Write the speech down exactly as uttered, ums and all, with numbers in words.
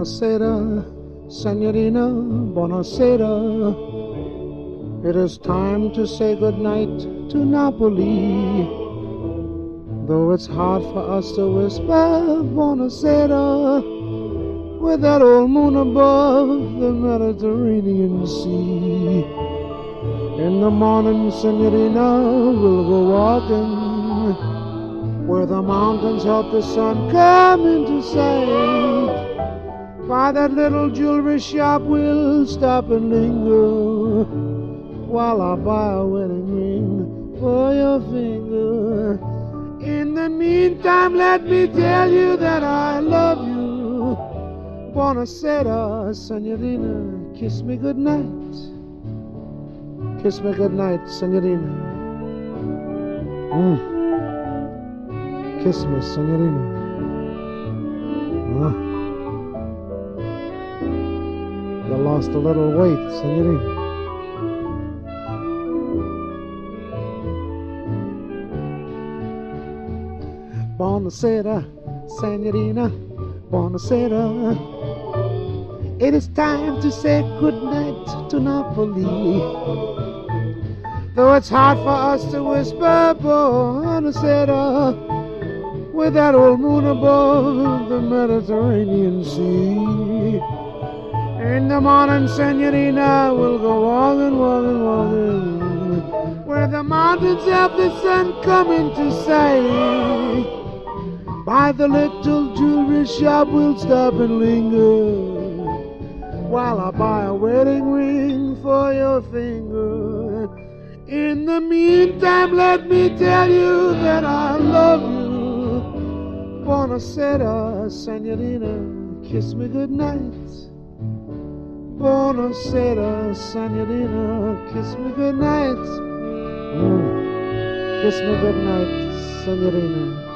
Buonasera, Signorina, buonasera. It is time to say goodnight to Napoli. Though it's hard for us to whisper Buonasera, with that old moon above the Mediterranean Sea. In the morning, Signorina, we'll go walking where the mountains help the sun come into sight. By that little jewelry shop we'll stop and linger while I buy a wedding ring for your finger. In the meantime, let me tell you that I love you. Buonasera, Signorina, kiss me goodnight. Kiss me goodnight, Signorina. Mm. Kiss me, Signorina. Ah. You lost a little weight, Signorina. Buonasera, Signorina. Buonasera. It is time to say goodnight to Napoli. Though it's hard for us to whisper Buonasera, with that old moon above the Mediterranean Sea. In the morning, Signorina, we'll go walking, walking, walking, where the mountains have the sun come into sight. By the little jewelry shop, we'll stop and linger while I buy a wedding ring for your finger. In the meantime, let me tell you that I love you. Buonasera, Signorina, kiss me goodnight. Buonasera, Signorina, kiss me goodnight. Mm. Kiss me goodnight, Signorina.